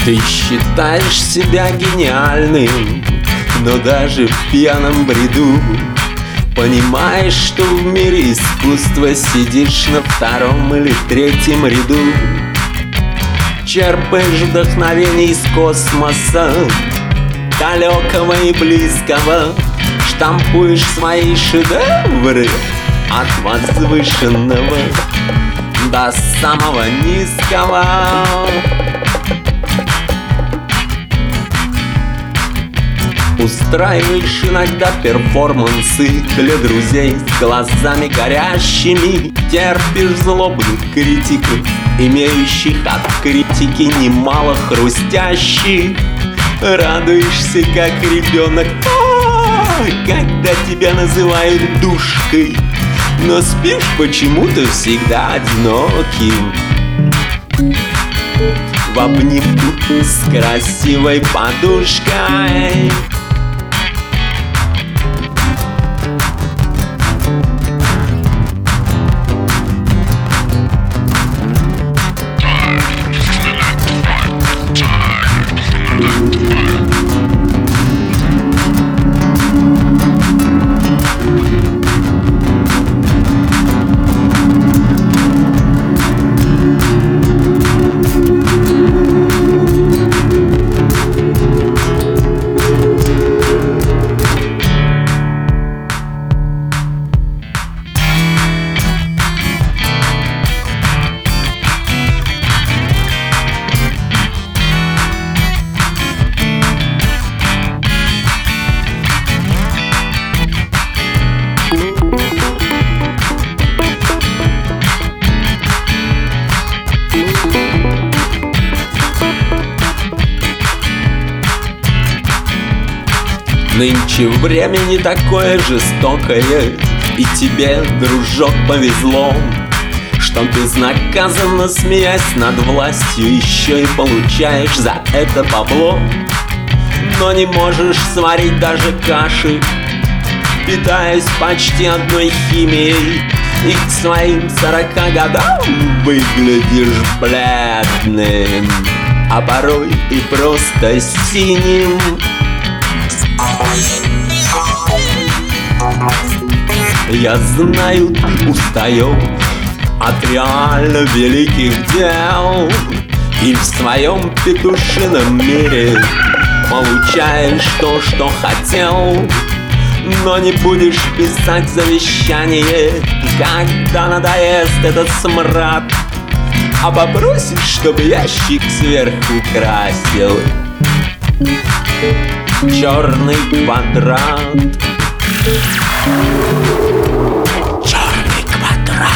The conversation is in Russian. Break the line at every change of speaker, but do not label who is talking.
Ты считаешь себя гениальным, но даже в пьяном бреду понимаешь, что в мире искусства сидишь на втором или третьем ряду. Черпаешь вдохновение из космоса, далекого и близкого, штампуешь свои шедевры от возвышенного до самого низкого. Устраиваешь иногда перформансы для друзей с глазами горящими. Терпишь злобных критиков, имеющих от критики немало хрустящих. Радуешься, как ребенок, когда тебя называют душкой, но спишь почему-то всегда одиноким в обнимку с красивой подушкой. Нынче время не такое жестокое, и тебе, дружок, повезло, что безнаказанно, смеясь над властью, еще и получаешь за это бабло. Но не можешь сварить даже каши, питаясь почти одной химией, и к своим 40 годам выглядишь бледным, а порой и просто синим. Я знаю, ты устаешь от реально великих дел, и в своем петушином мире получаешь то, что хотел. Но не будешь писать завещание, когда надоест этот смрад, а попросишь, чтобы ящик сверху красил черный квадрат. Черный квадрат.